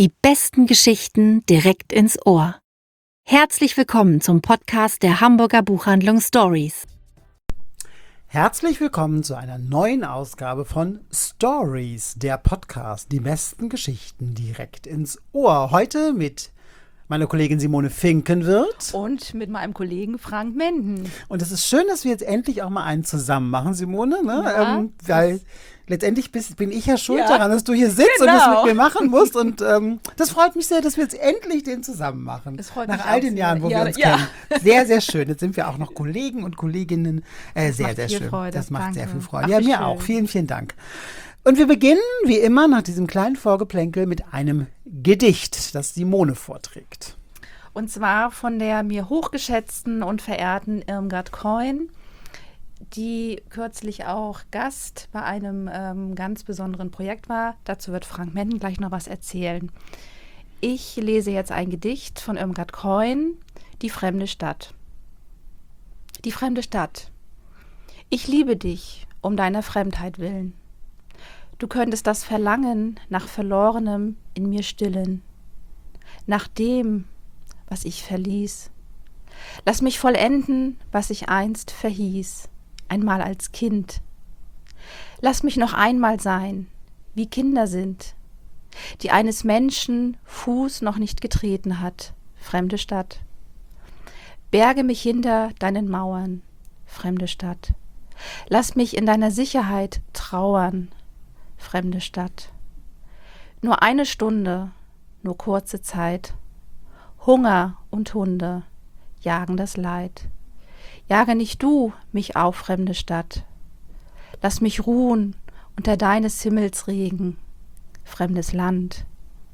Die besten Geschichten direkt ins Ohr. Herzlich willkommen zum Podcast der Hamburger Buchhandlung Stories. Herzlich willkommen zu einer neuen Ausgabe von Stories, der Podcast. Die besten Geschichten direkt ins Ohr. Heute mit meiner Kollegin Simone Finkenwirth. Und mit meinem Kollegen Frank Menden. Und es ist schön, dass wir jetzt endlich auch mal einen zusammen machen, Simone. Ne? Ja, Weil letztendlich bin ich ja schuld daran, dass du hier sitzt und das mit mir machen musst. Und das freut mich sehr, dass wir jetzt endlich den zusammen machen. Das freut Nach mich all auch den sehr. Jahren, wo wir uns kennen. Sehr, sehr schön. Jetzt sind wir auch noch Kollegen und Kolleginnen. Sehr, sehr schön. Freude. Das macht Danke. sehr viel Freude. Ach, Ja, wie mir schön. auch. Vielen, vielen Dank. Und wir beginnen, wie immer, nach diesem kleinen Vorgeplänkel mit einem Gedicht, das Simone vorträgt. Und zwar von der mir hochgeschätzten und verehrten Irmgard Keun, die kürzlich auch Gast bei einem ganz besonderen Projekt war. Dazu wird Frank Menden gleich noch was erzählen. Ich lese jetzt ein Gedicht von Irmgard Keun, Die fremde Stadt. Die fremde Stadt. Ich liebe dich um deiner Fremdheit willen. Du könntest das Verlangen nach Verlorenem in mir stillen, nach dem, was ich verließ. Lass mich vollenden, was ich einst verhieß, einmal als Kind. Lass mich noch einmal sein, wie Kinder sind, die eines Menschen Fuß noch nicht getreten hat, fremde Stadt. Berge mich hinter deinen Mauern, fremde Stadt. Lass mich in deiner Sicherheit trauern, fremde Stadt. Nur eine Stunde, nur kurze Zeit. Hunger und Hunde jagen das Leid. Jage nicht du mich auf, fremde Stadt. Lass mich ruhen unter deines Himmels Regen, fremdes Land.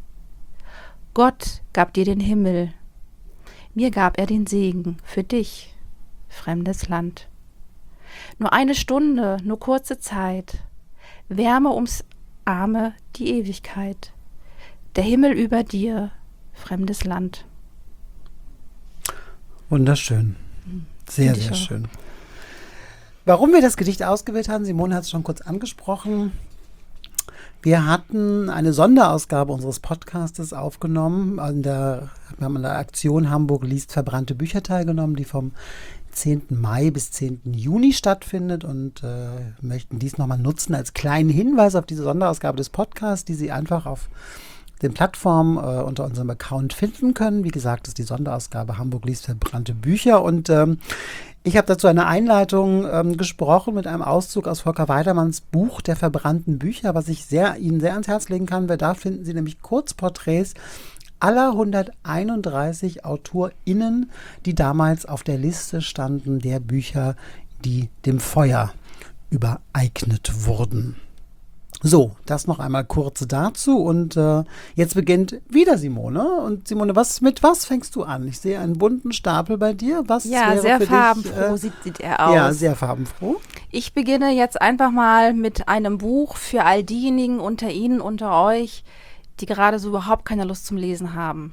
Gott gab dir den Himmel, mir gab er den Segen für dich, fremdes Land. Nur eine Stunde, nur kurze Zeit, Wärme ums Arme die Ewigkeit, der Himmel über dir, fremdes Land. Wunderschön. Sehr, sehr schön. Warum wir das Gedicht ausgewählt haben, Simone hat es schon kurz angesprochen. Wir hatten eine Sonderausgabe unseres Podcastes aufgenommen. Wir haben an der Aktion Hamburg liest verbrannte Bücher teilgenommen, die vom 10. Mai bis 10. Juni stattfindet und möchten dies nochmal nutzen als kleinen Hinweis auf diese Sonderausgabe des Podcasts, die Sie einfach auf den Plattformen unter unserem Account finden können. Wie gesagt, das ist die Sonderausgabe Hamburg liest verbrannte Bücher und ich habe dazu eine Einleitung gesprochen mit einem Auszug aus Volker Weidermanns Buch der verbrannten Bücher, was ich Ihnen sehr ans Herz legen kann, weil da finden Sie nämlich Kurzporträts aller 131 AutorInnen, die damals auf der Liste standen der Bücher, die dem Feuer übereignet wurden. So, das noch einmal kurz dazu und jetzt beginnt wieder Simone. Und Simone, mit was fängst du an? Ich sehe einen bunten Stapel bei dir. Was Ja, wäre sehr für farbenfroh dich, sieht er aus. Ja, sehr farbenfroh. Ich beginne jetzt einfach mal mit einem Buch für all diejenigen unter Ihnen, unter euch, die gerade so überhaupt keine Lust zum Lesen haben.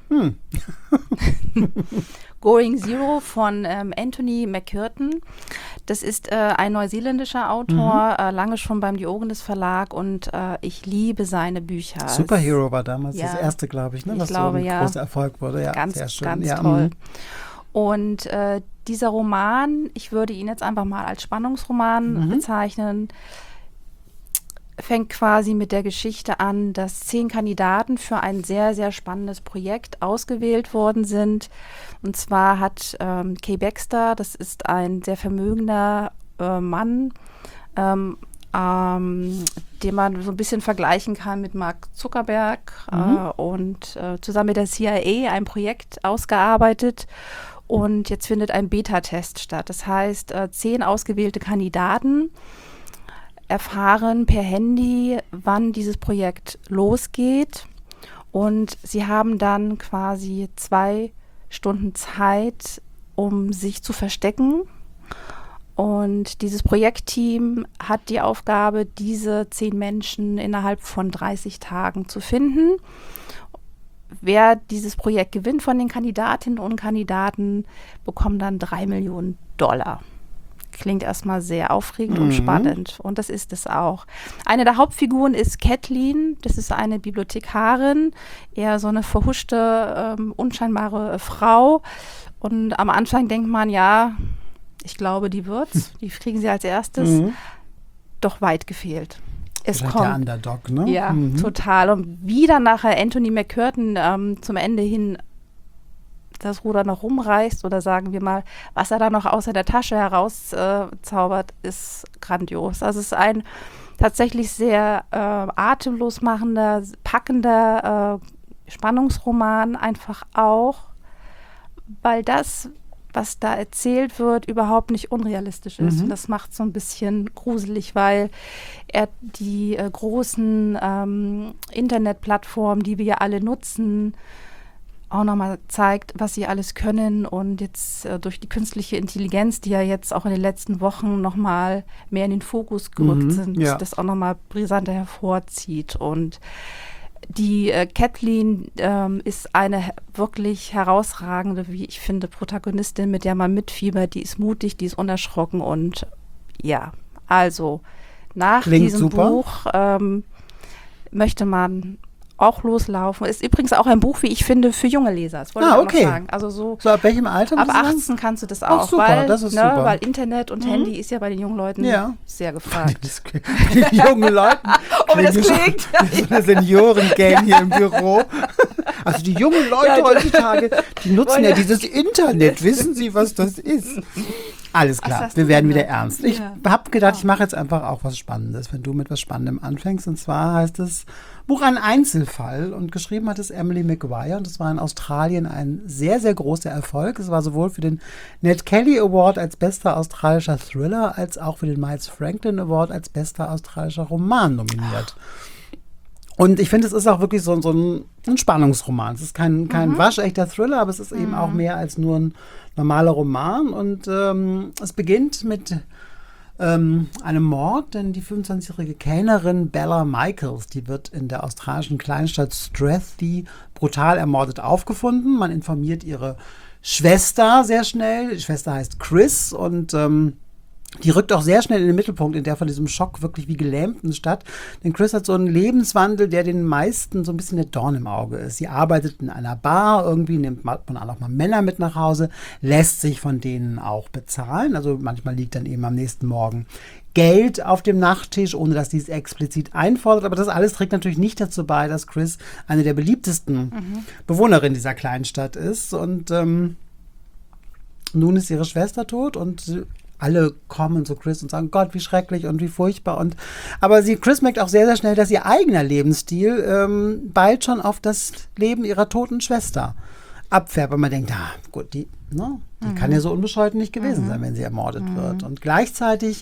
Going Zero von Anthony McCurtain. Das ist ein neuseeländischer Autor, lange schon beim Diogenes Verlag und ich liebe seine Bücher. Superhero war damals Ja, das erste, glaube ich, ne? ich Was glaube, so ein großer Erfolg wurde. Ja, ganz, sehr schön. ganz ja, toll. Und dieser Roman, ich würde ihn jetzt einfach mal als Spannungsroman bezeichnen, fängt quasi mit der Geschichte an, dass 10 Kandidaten für ein sehr, sehr spannendes Projekt ausgewählt worden sind. Und zwar hat Kay Baxter, das ist ein sehr vermögender Mann, den man so ein bisschen vergleichen kann mit Mark Zuckerberg und zusammen mit der CIA ein Projekt ausgearbeitet. Und jetzt findet ein Beta-Test statt. Das heißt, 10 ausgewählte Kandidaten erfahren per Handy, wann dieses Projekt losgeht. Und sie haben dann quasi 2 Stunden Zeit, um sich zu verstecken. Und dieses Projektteam hat die Aufgabe, diese 10 Menschen innerhalb von 30 Tagen zu finden. Wer dieses Projekt gewinnt von den Kandidatinnen und Kandidaten, bekommt dann $3 Millionen. klingt erstmal sehr aufregend und spannend. Und das ist es auch. Eine der Hauptfiguren ist Kathleen. Das ist eine Bibliothekarin, eher so eine verhuschte, unscheinbare Frau. Und am Anfang denkt man, ja, ich glaube, die wird's. Die kriegen sie als erstes. Doch weit gefehlt. Es kommt der Underdog, ne? Ja, total. Und wie dann nachher Anthony McCurtain zum Ende hin das Ruder noch rumreißt oder sagen wir mal, was er da noch aus der Tasche herauszaubert, ist grandios. Also es ist ein tatsächlich sehr atemlos machender, packender Spannungsroman einfach auch, weil das, was da erzählt wird, überhaupt nicht unrealistisch ist. Und das macht so ein bisschen gruselig, weil er die großen Internetplattformen, die wir ja alle nutzen, auch nochmal zeigt, was sie alles können und jetzt durch die künstliche Intelligenz, die ja jetzt auch in den letzten Wochen nochmal mehr in den Fokus gerückt sind, das auch nochmal brisanter hervorzieht. Und die Kathleen ist eine wirklich herausragende, wie ich finde, Protagonistin, mit der man mitfiebert. Die ist mutig, die ist unerschrocken und ja, also nach Klingt diesem super. Buch möchte man auch loslaufen. Ist übrigens auch ein Buch, wie ich finde, für junge Leser. Das wollte ich auch noch sagen. Also so ab welchem Alter? ab 18 kannst du das auch. Ach, super, weil, das ist super. Weil Internet und Handy ist ja bei den jungen Leuten sehr gefragt. Die jungen Leute. Oh, wie das klingt. Wie so eine Senioren-Gang hier im Büro. Also die jungen Leute heutzutage, die nutzen ja dieses Internet. Wissen Sie, was das ist? Alles klar, wir werden wieder ernst. Ich habe gedacht, ich mache jetzt einfach auch was Spannendes, wenn du mit was Spannendem anfängst. Und zwar heißt es Buch Ein Einzelfall und geschrieben hat es Emily Maguire und es war in Australien ein sehr, sehr großer Erfolg. Es war sowohl für den Ned Kelly Award als bester australischer Thriller als auch für den Miles Franklin Award als bester australischer Roman nominiert. Und ich finde, es ist auch wirklich so ein Spannungsroman. Es ist kein waschechter Thriller, aber es ist eben auch mehr als nur ein normaler Roman. Und es beginnt mit einem Mord, denn die 25-jährige Kellnerin Bella Michaels, die wird in der australischen Kleinstadt Strathspey brutal ermordet aufgefunden. Man informiert ihre Schwester sehr schnell. Die Schwester heißt Chris und die rückt auch sehr schnell in den Mittelpunkt in der von diesem Schock wirklich wie gelähmten Stadt. Denn Chris hat so einen Lebenswandel, der den meisten so ein bisschen der Dorn im Auge ist. Sie arbeitet in einer Bar, irgendwie nimmt man auch mal Männer mit nach Hause, lässt sich von denen auch bezahlen. Also manchmal liegt dann eben am nächsten Morgen Geld auf dem Nachttisch, ohne dass sie es explizit einfordert. Aber das alles trägt natürlich nicht dazu bei, dass Chris eine der beliebtesten Bewohnerinnen dieser kleinen Stadt ist. Und nun ist ihre Schwester tot und alle kommen zu Chris und sagen, Gott, wie schrecklich und wie furchtbar. Aber Chris merkt auch sehr, sehr schnell, dass ihr eigener Lebensstil bald schon auf das Leben ihrer toten Schwester abfärbt. Und man denkt, gut, die kann ja so unbescheut nicht gewesen sein, wenn sie ermordet wird. Und gleichzeitig,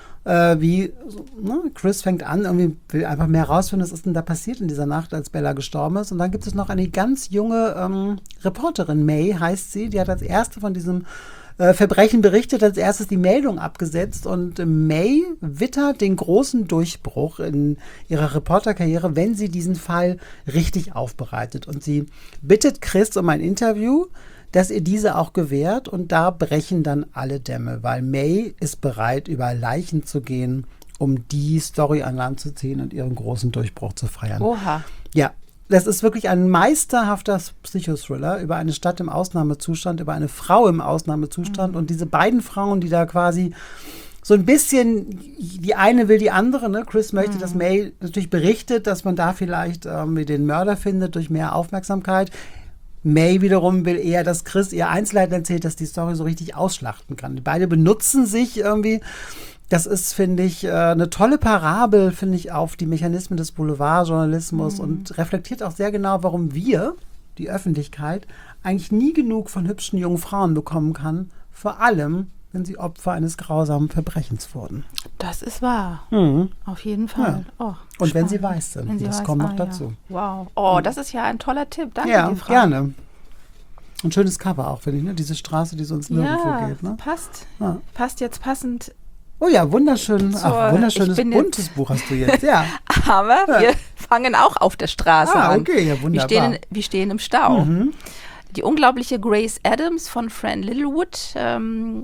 Chris fängt an, irgendwie will einfach mehr herausfinden, was ist denn da passiert in dieser Nacht, als Bella gestorben ist. Und dann gibt es noch eine ganz junge Reporterin, May heißt sie, die hat als erste von diesem Verbrechen berichtet, als erstes die Meldung abgesetzt und May wittert den großen Durchbruch in ihrer Reporterkarriere, wenn sie diesen Fall richtig aufbereitet. Und sie bittet Chris um ein Interview, das ihr diese auch gewährt und da brechen dann alle Dämme, weil May ist bereit, über Leichen zu gehen, um die Story an Land zu ziehen und ihren großen Durchbruch zu feiern. Oha. Ja. Das ist wirklich ein meisterhafter Psychothriller über eine Stadt im Ausnahmezustand, über eine Frau im Ausnahmezustand und diese beiden Frauen, die da quasi so ein bisschen, die eine will die andere, ne? Chris möchte, dass May natürlich berichtet, dass man da vielleicht den Mörder findet durch mehr Aufmerksamkeit. May wiederum will eher, dass Chris ihr Einzelheiten erzählt, dass die Story so richtig ausschlachten kann. Die beide benutzen sich irgendwie. Das ist, finde ich, eine tolle Parabel, finde ich, auf die Mechanismen des Boulevardjournalismus und reflektiert auch sehr genau, warum wir, die Öffentlichkeit, eigentlich nie genug von hübschen jungen Frauen bekommen kann, vor allem, wenn sie Opfer eines grausamen Verbrechens wurden. Das ist wahr. Auf jeden Fall. Ja. Oh, und wenn sie weiß sind, das kommt noch dazu. Ja. Wow. Oh, das ist ja ein toller Tipp. Danke dir, Frau. Ja, gerne. Ein schönes Cover auch, finde ich, ne? Diese Straße, die sonst nirgendwo geht. Ne? Passt. Ja. Passt jetzt passend. Oh ja, wunderschönes buntes Buch hast du jetzt, ja. Aber wir fangen auch auf der Straße an. Okay, ja, wunderbar. Wir stehen im Stau. Die unglaubliche Grace Adams von Fran Littlewood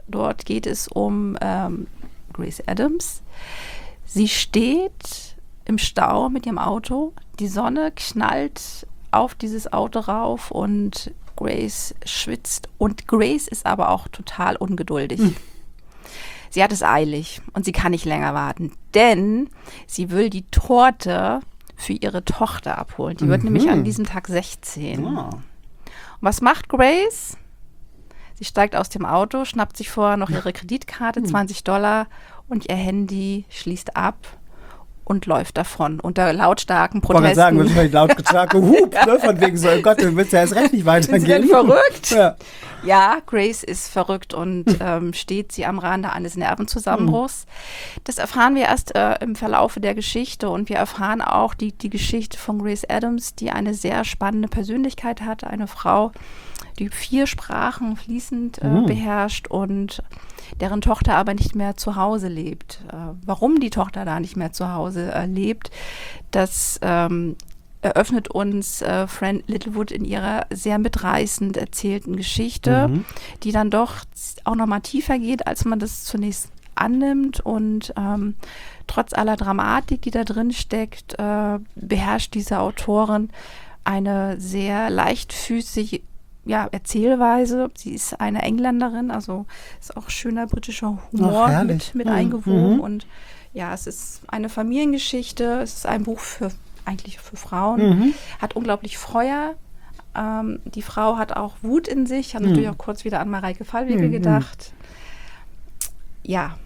Dort geht es um Grace Adams. Sie steht im Stau mit ihrem Auto. Die Sonne knallt auf dieses Auto rauf und Grace schwitzt. Und Grace ist aber auch total ungeduldig. Sie hat es eilig und sie kann nicht länger warten, denn sie will die Torte für ihre Tochter abholen. Die wird nämlich an diesem Tag 16. Ja. Und was macht Grace? Sie steigt aus dem Auto, schnappt sich vorher noch ihre Kreditkarte, $20 und ihr Handy schließt ab und läuft davon unter lautstarken Ich wollte Protesten. sagen, wahrscheinlich lautstark gehupt, ne? Von wegen so, oh Gott, du willst ja erst recht nicht weitergehen. Sind Sie denn verrückt? Ja. Ja, Grace ist verrückt und steht sie am Rande eines Nervenzusammenbruchs. Das erfahren wir erst im Verlaufe der Geschichte und wir erfahren auch die Geschichte von Grace Adams, die eine sehr spannende Persönlichkeit hat, eine Frau, die 4 Sprachen fließend beherrscht und deren Tochter aber nicht mehr zu Hause lebt. Warum die Tochter da nicht mehr zu Hause lebt, das eröffnet uns Fran Littlewood in ihrer sehr mitreißend erzählten Geschichte, die dann doch auch nochmal tiefer geht, als man das zunächst annimmt und trotz aller Dramatik, die da drin steckt, beherrscht diese Autorin eine sehr leichtfüßige Erzählweise. Sie ist eine Engländerin, also ist auch schöner britischer Humor mit eingewoben und ja, es ist eine Familiengeschichte, es ist ein Buch eigentlich für Frauen, hat unglaublich Feuer. Die Frau hat auch Wut in sich. Ich habe natürlich auch kurz wieder an Mareike Fallwege gedacht. Ja,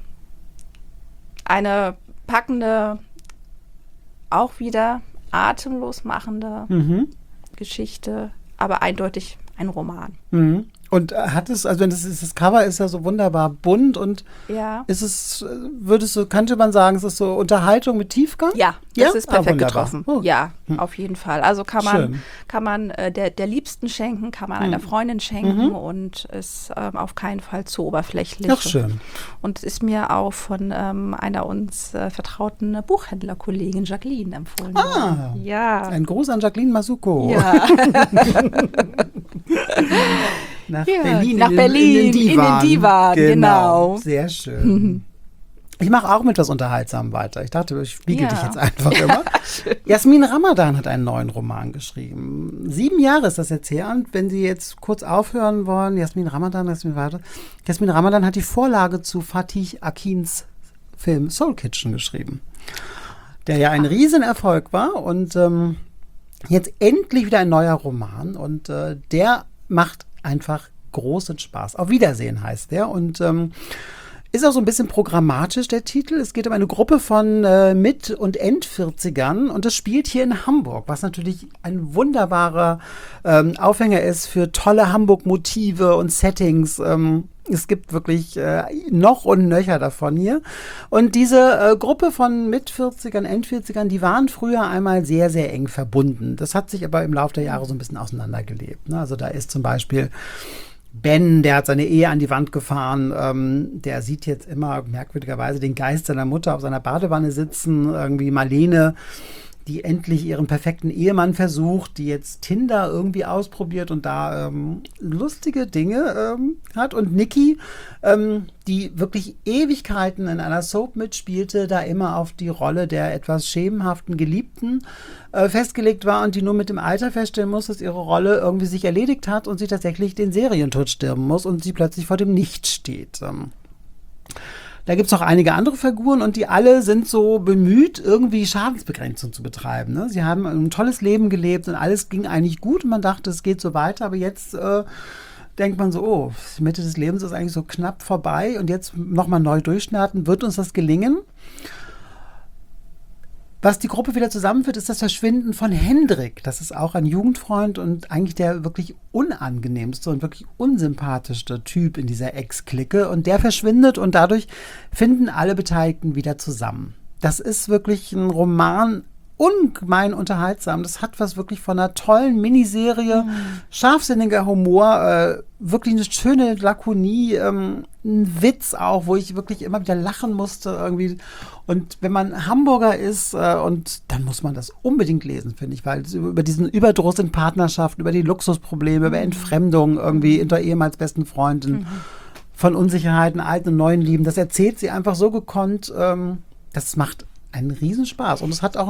eine packende, auch wieder atemlos machende Geschichte, aber eindeutig ein Roman. Und hat es, also das Cover ist ja so wunderbar bunt und ist es, könnte man sagen, es ist so Unterhaltung mit Tiefgang? Ja, das ist perfekt wunderbar. getroffen. Oh. Ja, auf jeden Fall. Also kann man der Liebsten schenken, kann man einer Freundin schenken und ist auf keinen Fall zu oberflächlich. Ach, schön. Und es ist mir auch von einer uns vertrauten Buchhändlerkollegin Jacqueline empfohlen worden. Ja. Ein Gruß an Jacqueline Masuko. Ja. Nach Berlin, in den Divan. Genau. Sehr schön. Ich mache auch mit was Unterhaltsamem weiter. Ich dachte, ich spiegel dich jetzt einfach immer. Jasmin Ramadan hat einen neuen Roman geschrieben. 7 Jahre ist das jetzt her. Und wenn Sie jetzt kurz aufhören wollen, Jasmin Ramadan hat die Vorlage zu Fatih Akins Film Soul Kitchen geschrieben, der ja ein Riesenerfolg war und jetzt endlich wieder ein neuer Roman und der macht einfach großen Spaß. Auf Wiedersehen heißt der und ist auch so ein bisschen programmatisch, der Titel. Es geht um eine Gruppe von Mit- und End-40ern und das spielt hier in Hamburg, was natürlich ein wunderbarer Aufhänger ist für tolle Hamburg-Motive und Settings. Es gibt wirklich noch und nöcher davon hier. Und diese Gruppe von Mit-40ern, End-40ern, die waren früher einmal sehr, sehr eng verbunden. Das hat sich aber im Laufe der Jahre so ein bisschen auseinandergelebt. Ne? Also da ist zum Beispiel Ben, der hat seine Ehe an die Wand gefahren. Der sieht jetzt immer merkwürdigerweise den Geist seiner Mutter auf seiner Badewanne sitzen. Irgendwie Marlene, die endlich ihren perfekten Ehemann versucht, die jetzt Tinder irgendwie ausprobiert und da lustige Dinge hat. Und Niki, die wirklich Ewigkeiten in einer Soap mitspielte, da immer auf die Rolle der etwas schemenhaften Geliebten festgelegt war und die nur mit dem Alter feststellen muss, dass ihre Rolle irgendwie sich erledigt hat und sie tatsächlich den Serientod stirben muss und sie plötzlich vor dem Nichts steht. Da gibt es noch einige andere Figuren und die alle sind so bemüht, irgendwie Schadensbegrenzung zu betreiben. Ne? Sie haben ein tolles Leben gelebt und alles ging eigentlich gut und man dachte, es geht so weiter, aber jetzt denkt man so, oh, die Mitte des Lebens ist eigentlich so knapp vorbei und jetzt nochmal neu durchstarten, wird uns das gelingen? Was die Gruppe wieder zusammenführt, ist das Verschwinden von Hendrik. Das ist auch ein Jugendfreund und eigentlich der wirklich unangenehmste und wirklich unsympathischste Typ in dieser Ex-Clique. Und der verschwindet und dadurch finden alle Beteiligten wieder zusammen. Das ist wirklich ein Roman, ungemein unterhaltsam. Das hat was wirklich von einer tollen Miniserie, scharfsinniger Humor, wirklich eine schöne Lakonie, ein Witz auch, wo ich wirklich immer wieder lachen musste irgendwie. Und wenn man Hamburger ist, und dann muss man das unbedingt lesen, finde ich, weil über diesen Überdruss in Partnerschaften, über die Luxusprobleme, über Entfremdung irgendwie unter ehemals besten Freunden, von Unsicherheiten, alten und neuen Lieben. Das erzählt sie einfach so gekonnt. Das macht einen Riesenspaß. Und es hat auch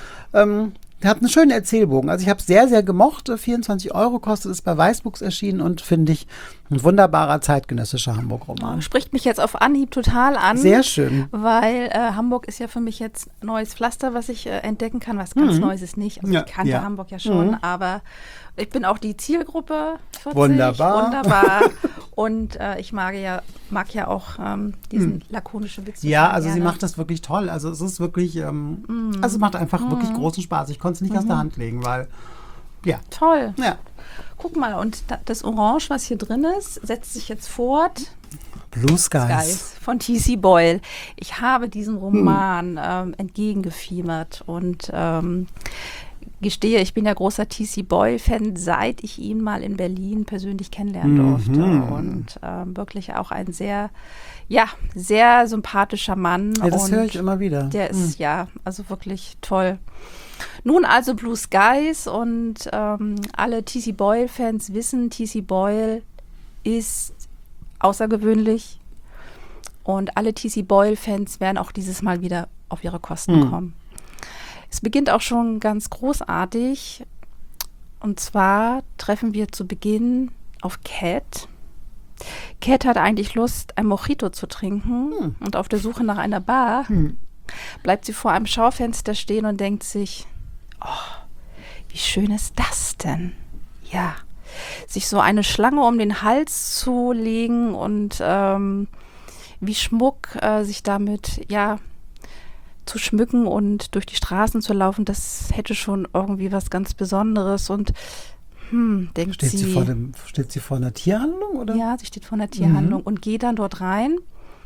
hat einen schönen Erzählbogen. Also ich habe es sehr, sehr gemocht. 24 € kostet es, bei Weißbuchs erschienen und finde ich ein wunderbarer zeitgenössischer Hamburg-Roman. Spricht mich jetzt auf Anhieb total an. Sehr schön. Weil Hamburg ist ja für mich jetzt neues Pflaster, was ich entdecken kann. Was ganz Neues ist nicht. Also ich kannte Hamburg ja schon, aber ich bin auch die Zielgruppe 40. Wunderbar. Und ich mag ja auch diesen lakonischen Witz. Ja, also sie macht das wirklich toll. Also es ist wirklich, also es macht einfach wirklich großen Spaß. Ich konnte es nicht aus der Hand legen, weil, ja. Toll. Ja. Guck mal, und das Orange, was hier drin ist, setzt sich jetzt fort. Blue Skies von T.C. Boyle. Ich habe diesem Roman entgegengefiebert und gestehe, ich bin ja großer T.C. Boyle-Fan, seit ich ihn mal in Berlin persönlich kennenlernen durfte. Und wirklich auch ein sehr sympathischer Mann. Ja, das höre ich immer wieder. Der ist, also wirklich toll. Nun also Blue Skies und alle T.C. Boyle-Fans wissen, T.C. Boyle ist außergewöhnlich und alle T.C. Boyle-Fans werden auch dieses Mal wieder auf ihre Kosten kommen. Es beginnt auch schon ganz großartig und zwar treffen wir zu Beginn auf Cat. Cat hat eigentlich Lust, ein Mojito zu trinken und auf der Suche nach einer Bar bleibt sie vor einem Schaufenster stehen und denkt sich, wie schön ist das denn? Ja, sich so eine Schlange um den Hals zu legen und wie Schmuck sich damit, zu schmücken und durch die Straßen zu laufen, das hätte schon irgendwie was ganz Besonderes und denkt sie. Steht sie vor einer Tierhandlung, oder? Ja, sie steht vor einer Tierhandlung und geht dann dort rein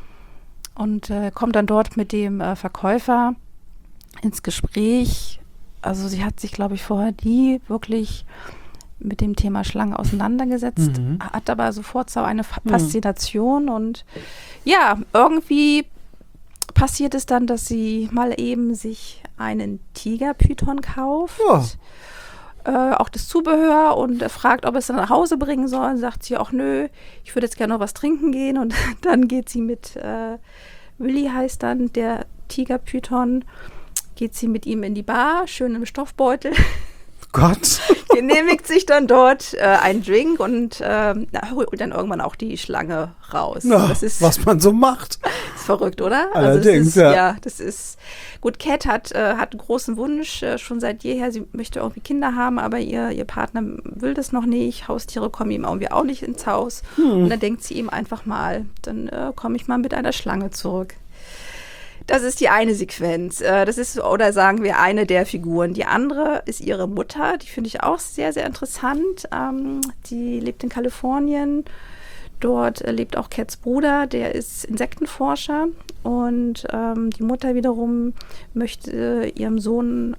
und kommt dann dort mit dem Verkäufer ins Gespräch. Also sie hat sich, glaube ich, vorher nie wirklich mit dem Thema Schlange auseinandergesetzt, hat aber sofort so eine Faszination und irgendwie passiert es dann, dass sie mal eben sich einen Tigerpython kauft, auch das Zubehör und fragt, ob es dann nach Hause bringen soll. Und sagt sie auch, nö, ich würde jetzt gerne noch was trinken gehen. Und dann geht sie mit, Willi heißt dann der Tigerpython, geht sie mit ihm in die Bar, schön im Stoffbeutel. Gott. Genehmigt sich dann dort einen Drink und holt dann irgendwann auch die Schlange raus. Na, das ist, was man so macht. Ist verrückt, oder? Allerdings, also das ist gut. Cat hat einen großen Wunsch schon seit jeher. Sie möchte irgendwie Kinder haben, aber ihr Partner will das noch nicht. Haustiere kommen ihm irgendwie auch nicht ins Haus. Und dann denkt sie ihm einfach mal, dann komme ich mal mit einer Schlange zurück. Das ist die eine Sequenz. Das ist, oder sagen wir, eine der Figuren. Die andere ist ihre Mutter. Die finde ich auch sehr, sehr interessant. Die lebt in Kalifornien. Dort lebt auch Cats Bruder. Der ist Insektenforscher. Und die Mutter wiederum möchte ihrem Sohn,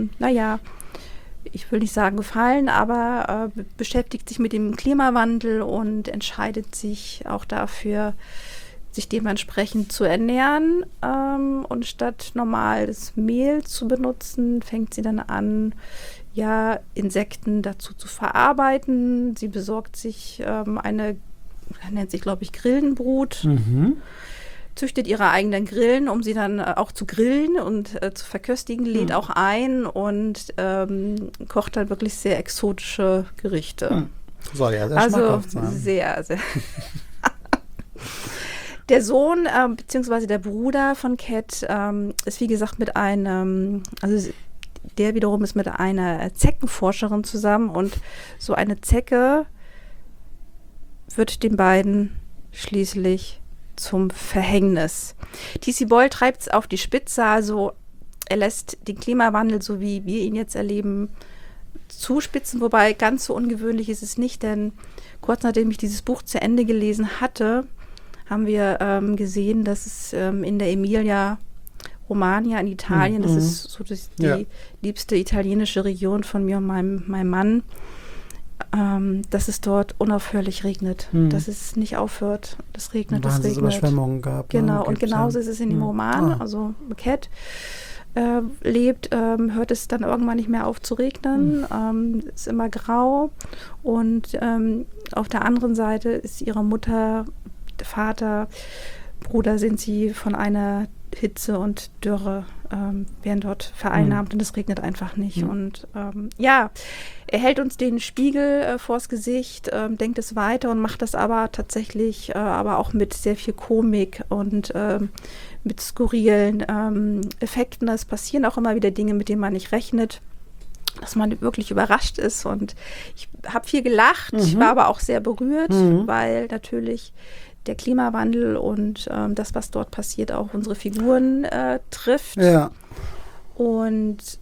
ich will nicht sagen gefallen, aber beschäftigt sich mit dem Klimawandel und entscheidet sich auch dafür, sich dementsprechend zu ernähren und statt normales Mehl zu benutzen, fängt sie dann an, Insekten dazu zu verarbeiten. Sie besorgt sich nennt sich, glaube ich, Grillenbrut, züchtet ihre eigenen Grillen, um sie dann auch zu grillen und zu verköstigen, lädt auch ein und kocht dann wirklich sehr exotische Gerichte. Soll ja sehr schmackhaft sein. Sehr, sehr. Der Sohn, beziehungsweise der Bruder von Cat, ist wie gesagt mit einem, also der wiederum ist mit einer Zeckenforscherin zusammen und so eine Zecke wird den beiden schließlich zum Verhängnis. T.C. Boyle treibt es auf die Spitze, also er lässt den Klimawandel, so wie wir ihn jetzt erleben, zuspitzen, wobei ganz so ungewöhnlich ist es nicht, denn kurz nachdem ich dieses Buch zu Ende gelesen hatte, haben wir gesehen, dass es in der Emilia-Romagna in Italien, das ist so die liebste italienische Region von mir und meinem Mann, dass es dort unaufhörlich regnet, dass es nicht aufhört. Das regnet, das regnet. Überschwemmungen gab. Genau, und genauso ist es in dem Roman. Also Cat lebt, hört es dann irgendwann nicht mehr auf zu regnen, ist immer grau und auf der anderen Seite ist ihre Mutter Vater, Bruder sind sie von einer Hitze und Dürre, werden dort vereinnahmt und es regnet einfach nicht. Und er hält uns den Spiegel vors Gesicht, denkt es weiter und macht das aber tatsächlich, aber auch mit sehr viel Komik und mit skurrilen Effekten. Es passieren auch immer wieder Dinge, mit denen man nicht rechnet, dass man wirklich überrascht ist. Und ich habe viel gelacht, ich war aber auch sehr berührt, weil natürlich der Klimawandel und das, was dort passiert, auch unsere Figuren trifft. Ja. Und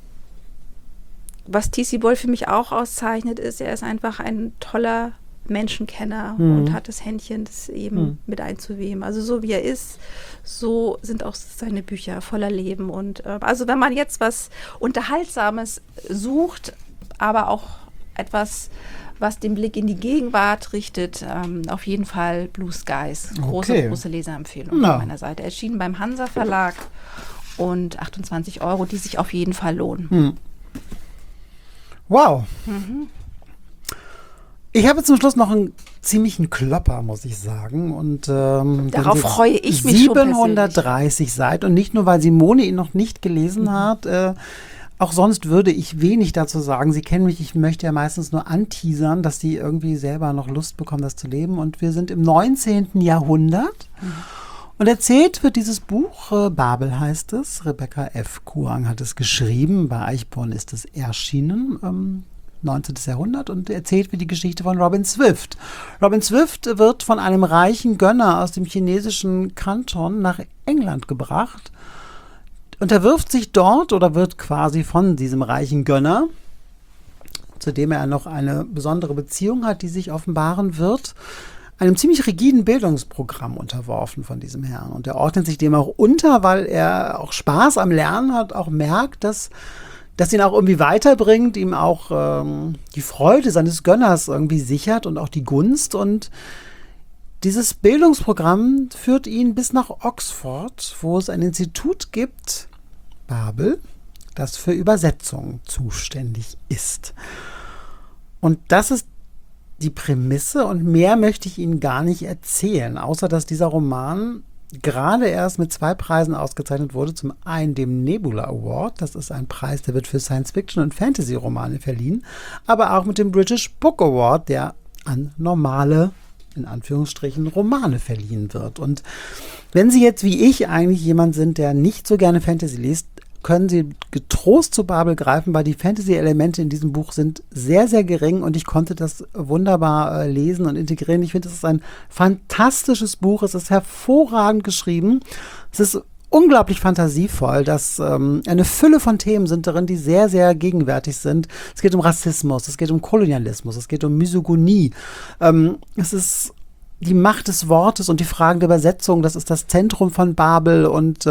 was T.C. Boyle für mich auch auszeichnet, ist, er ist einfach ein toller Menschenkenner und hat das Händchen, das eben mit einzuweben. Also so wie er ist, so sind auch seine Bücher voller Leben. Und also wenn man jetzt was Unterhaltsames sucht, aber auch etwas, was den Blick in die Gegenwart richtet, auf jeden Fall Blue Skies. Große Leserempfehlung von meiner Seite. Erschienen beim Hansa Verlag und 28 €, die sich auf jeden Fall lohnen. Wow. Ich habe zum Schluss noch einen ziemlichen Klopper, muss ich sagen. Und darauf freue ich mich schon persönlich. 730 Seiten. Und nicht nur, weil Simone ihn noch nicht gelesen hat, auch sonst würde ich wenig dazu sagen. Sie kennen mich, ich möchte ja meistens nur anteasern, dass sie irgendwie selber noch Lust bekommen, das zu leben. Und wir sind im 19. Jahrhundert. Und erzählt wird dieses Buch, Babel heißt es. Rebecca F. Kuang hat es geschrieben. Bei Eichborn ist es erschienen, 19. Jahrhundert. Und erzählt wird die Geschichte von Robin Swift. Robin Swift wird von einem reichen Gönner aus dem chinesischen Kanton nach England gebracht. Unterwirft sich dort oder wird quasi von diesem reichen Gönner, zu dem er noch eine besondere Beziehung hat, die sich offenbaren wird, einem ziemlich rigiden Bildungsprogramm unterworfen von diesem Herrn. Und er ordnet sich dem auch unter, weil er auch Spaß am Lernen hat, auch merkt, dass ihn auch irgendwie weiterbringt, ihm auch die Freude seines Gönners irgendwie sichert und auch die Gunst. Und dieses Bildungsprogramm führt ihn bis nach Oxford, wo es ein Institut gibt, Babel, das für Übersetzung zuständig ist. Und das ist die Prämisse und mehr möchte ich Ihnen gar nicht erzählen, außer dass dieser Roman gerade erst mit 2 Preisen ausgezeichnet wurde. Zum einen dem Nebula Award, das ist ein Preis, der wird für Science-Fiction- und Fantasy-Romane verliehen, aber auch mit dem British Book Award, der an normale, in Anführungsstrichen, Romane verliehen wird. Und wenn Sie jetzt wie ich eigentlich jemand sind, der nicht so gerne Fantasy liest, können Sie getrost zu Babel greifen, weil die Fantasy-Elemente in diesem Buch sind sehr, sehr gering und ich konnte das wunderbar lesen und integrieren. Ich finde, es ist ein fantastisches Buch. Es ist hervorragend geschrieben. Es ist unglaublich fantasievoll. Eine Fülle von Themen sind darin, die sehr, sehr gegenwärtig sind. Es geht um Rassismus, es geht um Kolonialismus, es geht um Misogynie. Es ist die Macht des Wortes und die Fragen der Übersetzung. Das ist das Zentrum von Babel und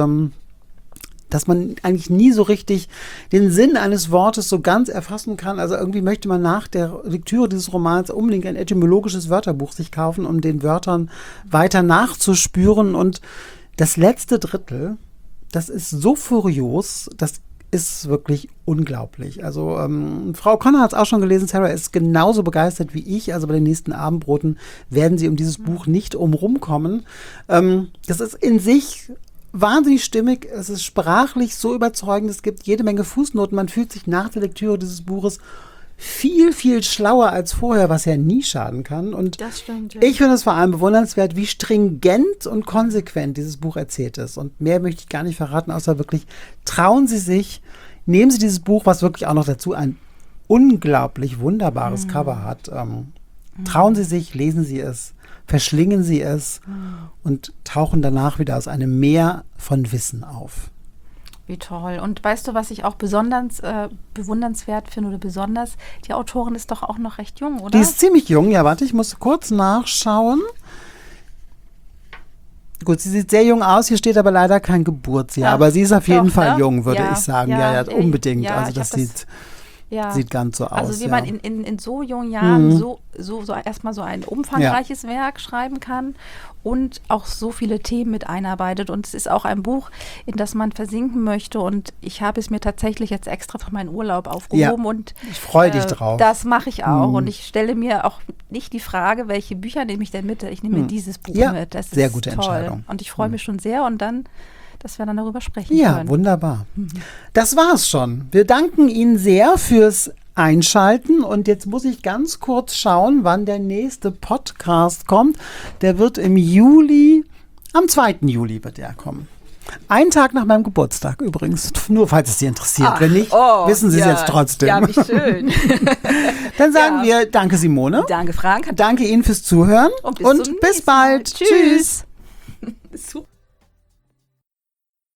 dass man eigentlich nie so richtig den Sinn eines Wortes so ganz erfassen kann. Also irgendwie möchte man nach der Lektüre dieses Romans unbedingt ein etymologisches Wörterbuch sich kaufen, um den Wörtern weiter nachzuspüren. Und das letzte Drittel, das ist so furios, das ist wirklich unglaublich. Also Frau Connor hat es auch schon gelesen, Sarah ist genauso begeistert wie ich. Also bei den nächsten Abendbroten werden sie um dieses Buch nicht rumkommen. Das ist in sich wahnsinnig stimmig, es ist sprachlich so überzeugend, es gibt jede Menge Fußnoten, man fühlt sich nach der Lektüre dieses Buches viel, viel schlauer als vorher, was ja nie schaden kann. Und das stimmt, ja. Ich finde es vor allem bewundernswert, wie stringent und konsequent dieses Buch erzählt ist. Und mehr möchte ich gar nicht verraten, außer wirklich, trauen Sie sich, nehmen Sie dieses Buch, was wirklich auch noch dazu ein unglaublich wunderbares Cover hat. Trauen Sie sich, lesen Sie es. Verschlingen Sie es und tauchen danach wieder aus einem Meer von Wissen auf. Wie toll. Und weißt du, was ich auch besonders bewundernswert finde oder besonders? Die Autorin ist doch auch noch recht jung, oder? Die ist ziemlich jung. Ja, warte, ich muss kurz nachschauen. Gut, sie sieht sehr jung aus. Hier steht aber leider kein Geburtsjahr. Aber sie ist auf jeden Fall jung, würde ich sagen. Ja, unbedingt. Ja, also das sieht sieht ganz so aus. Also wie man in so jungen Jahren so erstmal so ein umfangreiches Werk schreiben kann und auch so viele Themen mit einarbeitet. Und es ist auch ein Buch, in das man versinken möchte. Und ich habe es mir tatsächlich jetzt extra für meinen Urlaub aufgehoben. Und ich freue dich drauf. Das mache ich auch. Und ich stelle mir auch nicht die Frage, welche Bücher nehme ich denn mit? Ich nehme mir dieses Buch mit. Das ist sehr gute toll. Entscheidung. Und ich freue mich schon sehr. Und dann, dass wir dann darüber sprechen können. Ja, wunderbar. Das war's schon. Wir danken Ihnen sehr fürs Einschalten und jetzt muss ich ganz kurz schauen, wann der nächste Podcast kommt. Der wird im Juli, am 2. Juli wird der kommen. Einen Tag nach meinem Geburtstag übrigens, nur falls es Sie interessiert. Wenn nicht, wissen Sie es jetzt trotzdem. Ja, wie schön. Dann sagen wir danke Simone. Danke Frank. Danke Ihnen fürs Zuhören und bis bald. Tschüss. Super.